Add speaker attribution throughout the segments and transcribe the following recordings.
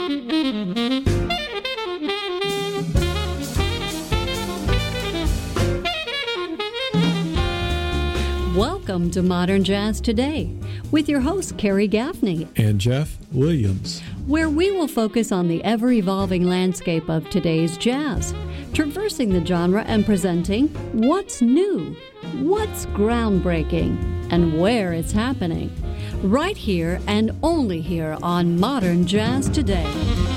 Speaker 1: Welcome to Modern Jazz Today with your host, Carrie Gaffney
Speaker 2: and Jeff Williams,
Speaker 1: where we will focus on the ever-evolving landscape of today's jazz, traversing the genre and presenting what's new, what's groundbreaking, and where it's happening. Right here and only here on Modern Jazz Today.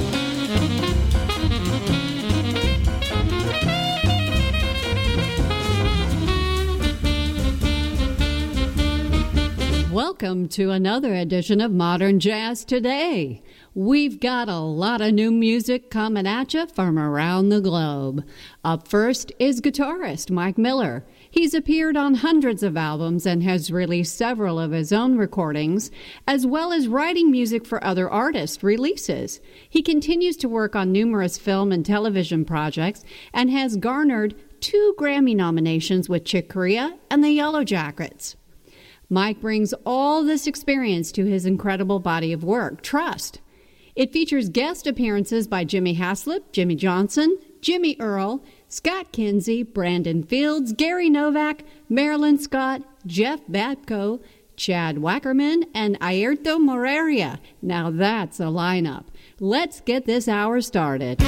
Speaker 1: Welcome to another edition of Modern Jazz Today. We've got a lot of new music coming at you from around the globe. Up first is guitarist Mike Miller. He's appeared on hundreds of albums and has released several of his own recordings, as well as writing music for other artists' releases. He continues to work on numerous film and television projects and has garnered 2 Grammy nominations with Chick Corea and the Yellow Jackets. Mike brings all this experience to his incredible body of work, Trust. It features guest appearances by Jimmy Haslip, Jimmy Johnson, Jimmy Earl, Scott Kinsey, Brandon Fields, Gary Novak, Marilyn Scott, Jeff Batko, Chad Wackerman, and Airto Moreira. Now that's a lineup. Let's get this hour started.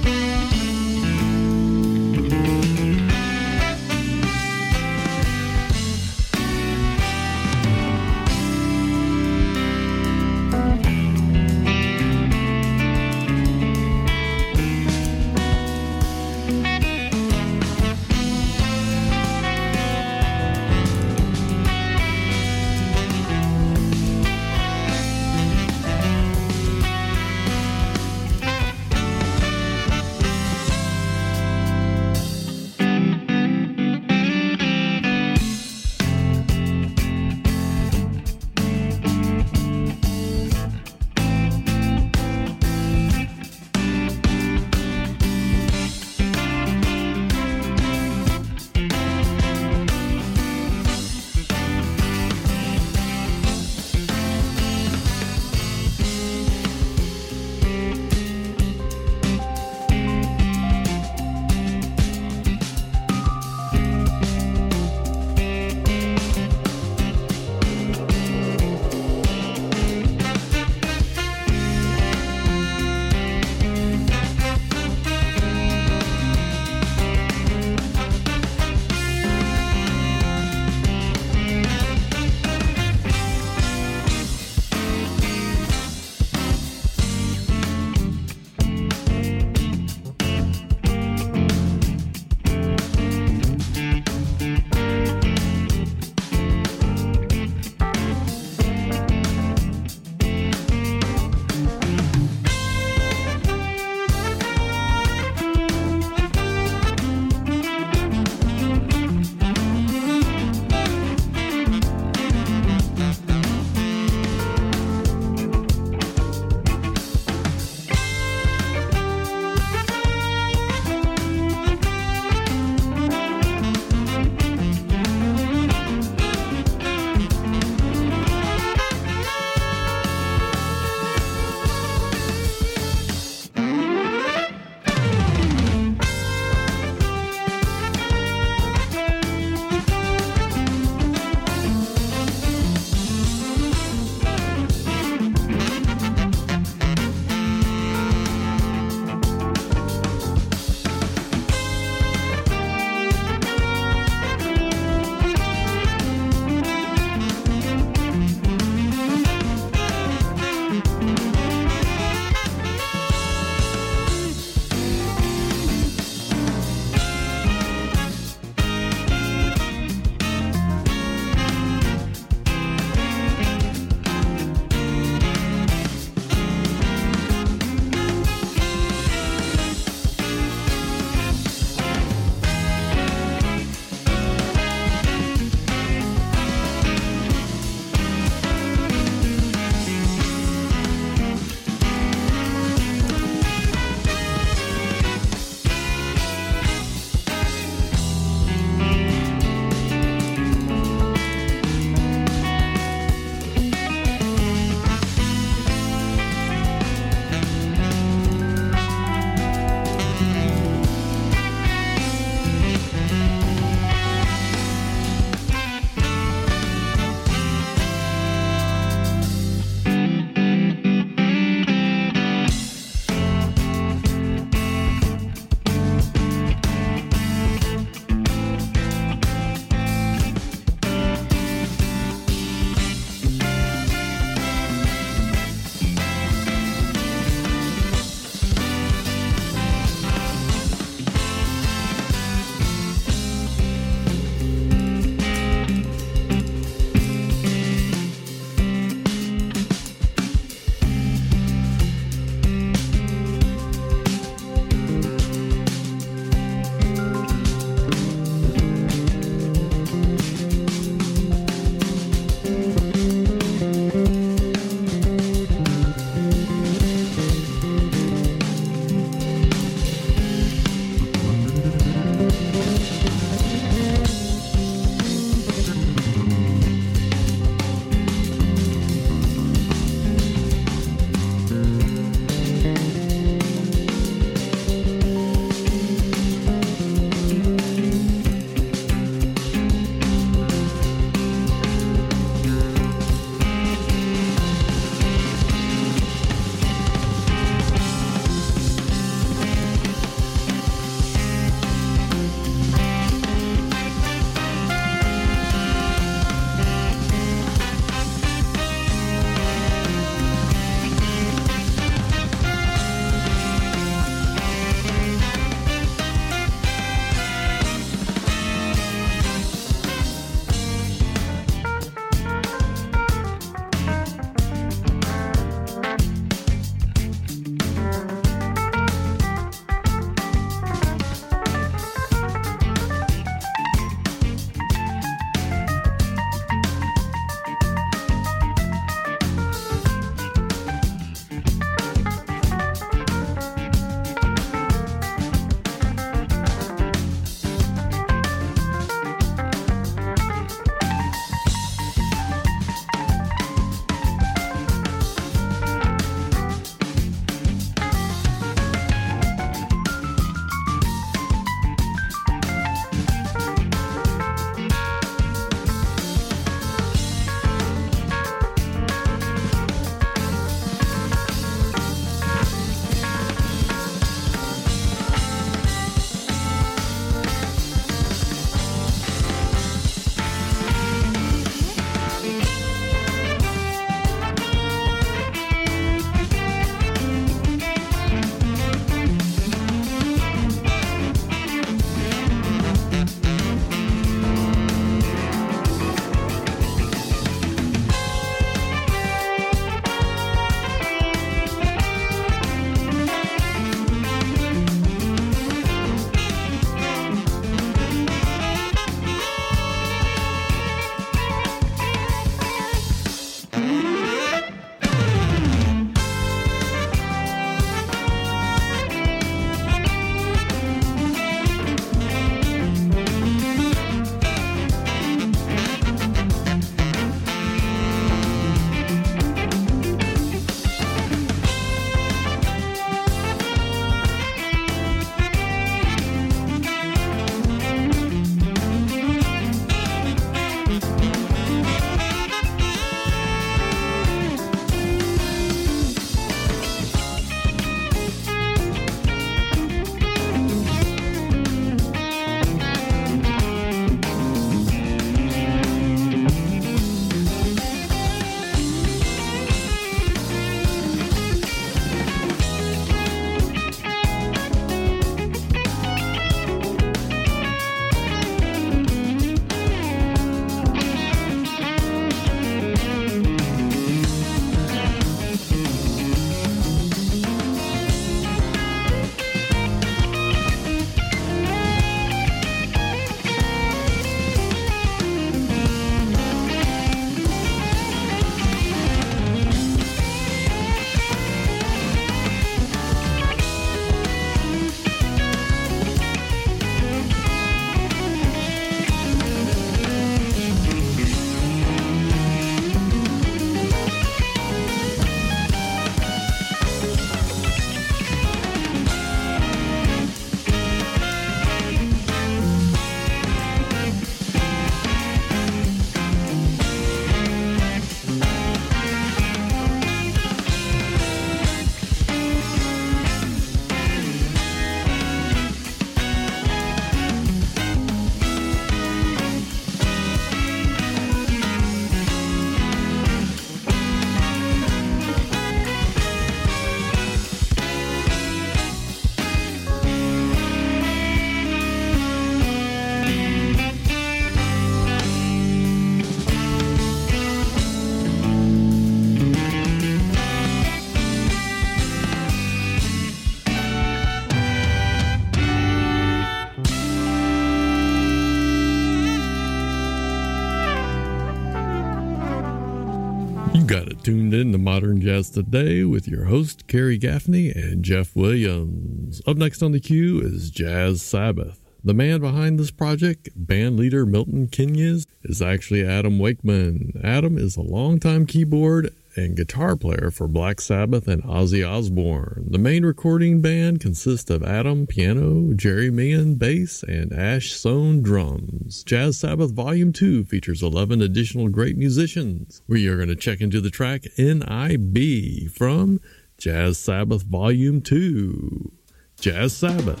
Speaker 2: You got it tuned in to Modern Jazz Today with your host, Kerry Gaffney and Jeff Williams. Up next on the queue is Jazz Sabbath. The man behind this project, band leader Milton Keynes, is actually Adam Wakeman. Adam is a longtime keyboard and guitar player for Black Sabbath and Ozzy Osbourne. The main recording band consists of Adam, piano, Jerry Meehan, bass, and Ash Sohn, drums. Jazz Sabbath Volume 2 features 11 additional great musicians. We are going to check into the track NIB from Jazz Sabbath Volume 2. Jazz Sabbath.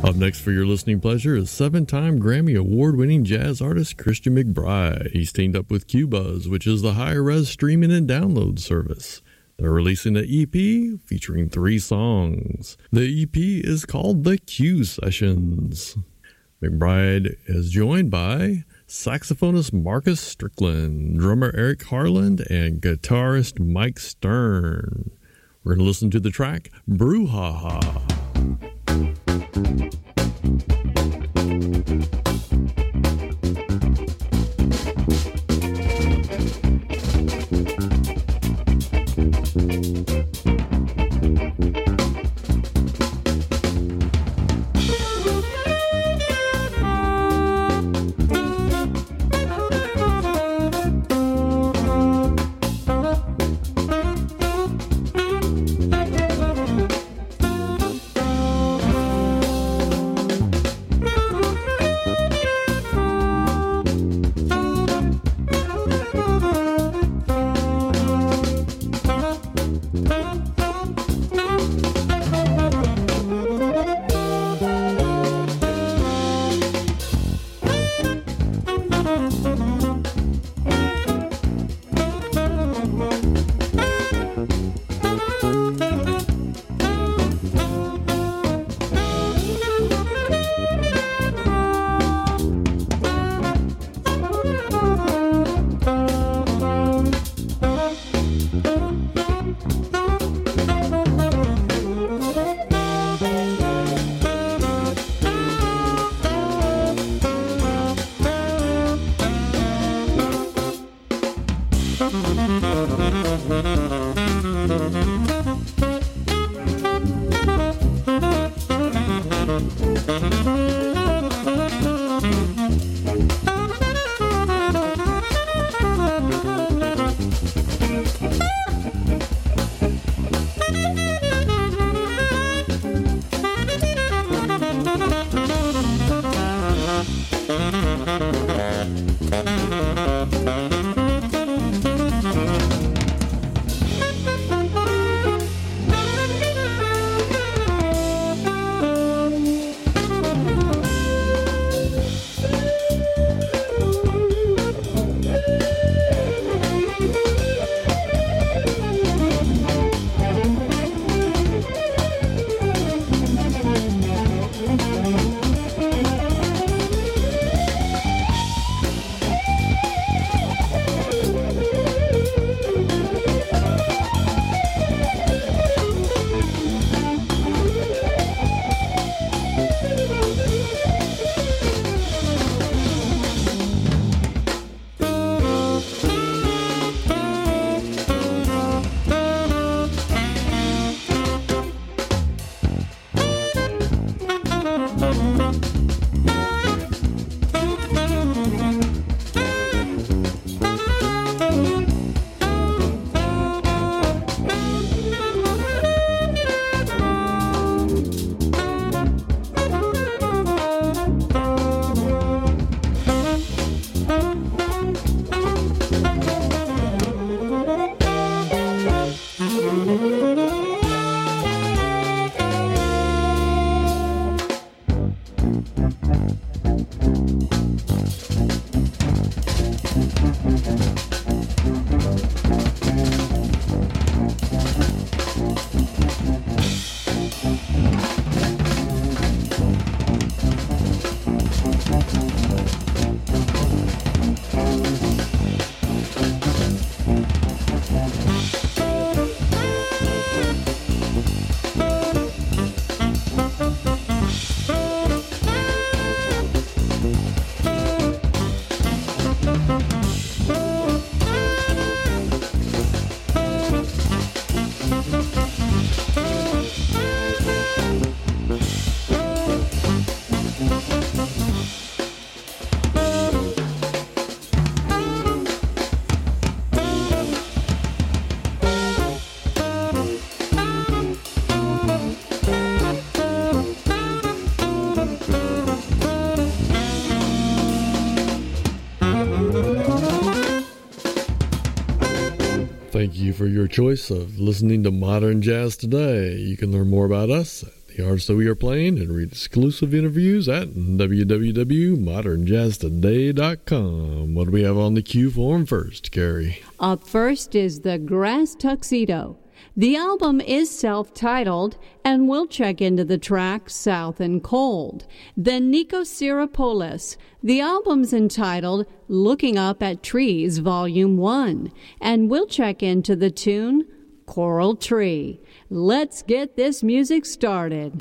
Speaker 2: Up next for your listening pleasure is 7-time Grammy Award-winning jazz artist Christian McBride. He's teamed up with Qbuzz, which is the higher-res streaming and download service. They're releasing an EP featuring 3 songs. The EP is called The Q Sessions. McBride is joined by saxophonist Marcus Strickland, drummer Eric Harland, and guitarist Mike Stern. We're going to listen to the track Brouhaha. Thank you for your choice of listening to Modern Jazz Today. You can learn more about us at the artists that we are playing, and read exclusive interviews at www.modernjazztoday.com. What do we have on the queue for them first, Carrie?
Speaker 1: Up first is The Grass Tuxedo. The album is self-titled, and we'll check into the track South and Cold. Then Nikos Syropoulos. The album's entitled Looking Up at Trees, Volume 1, and we'll check into the tune Coral Tree. Let's get this music started.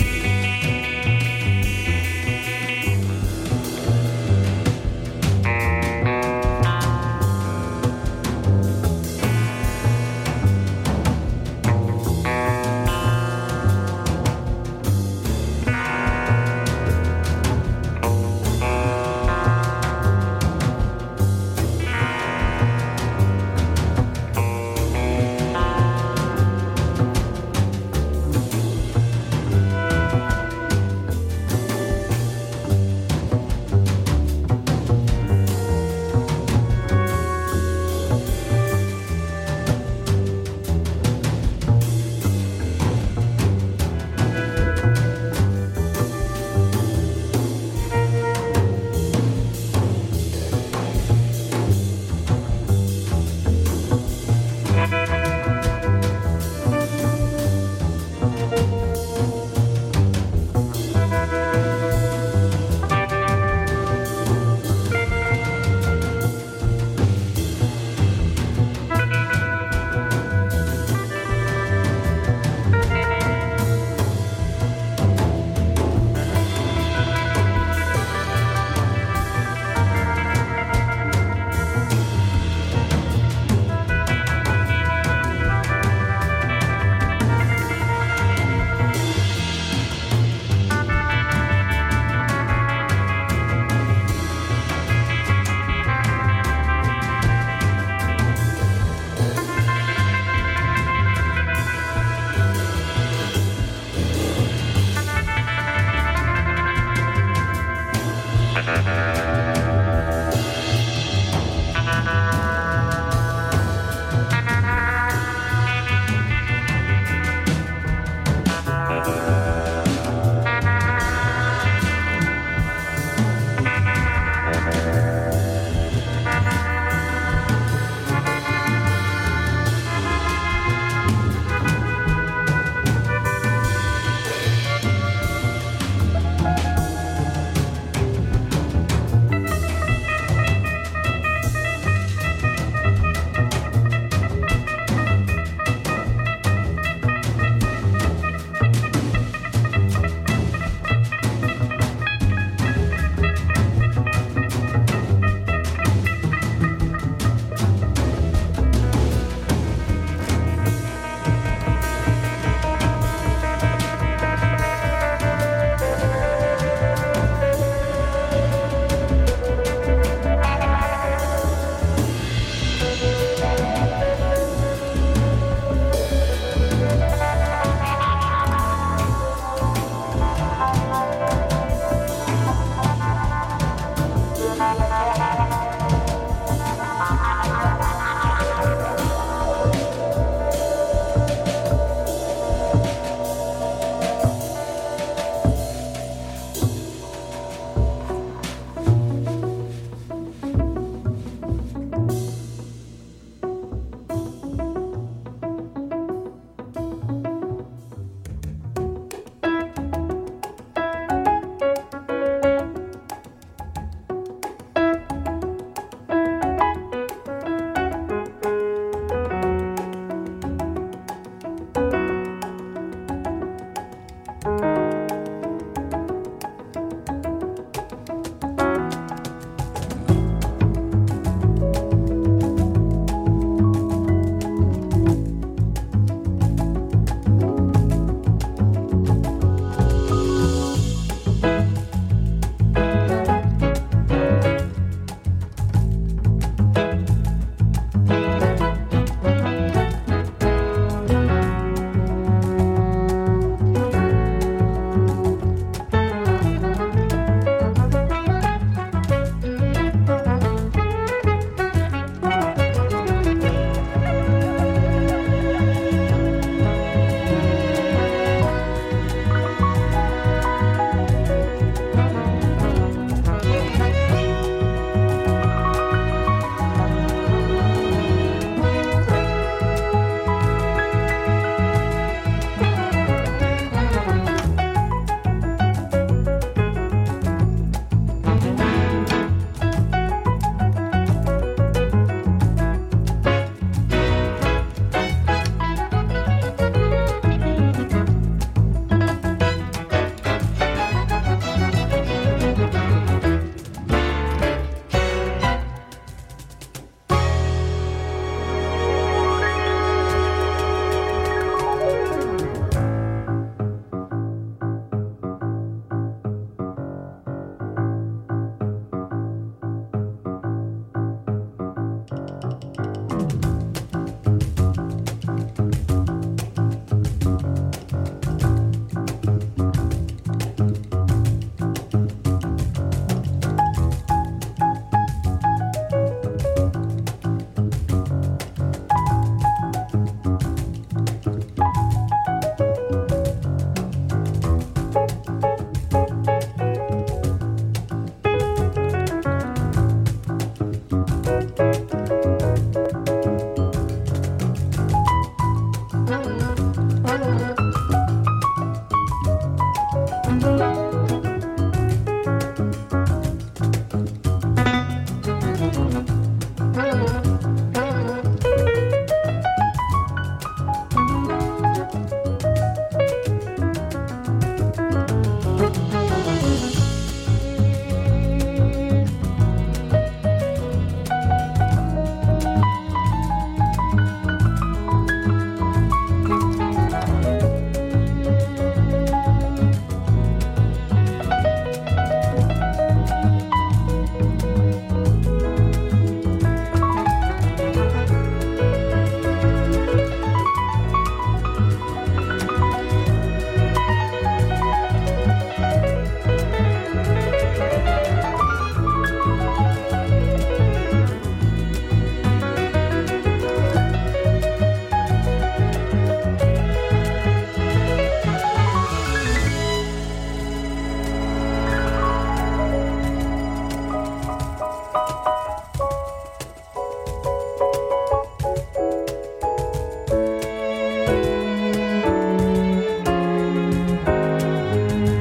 Speaker 3: Thank you.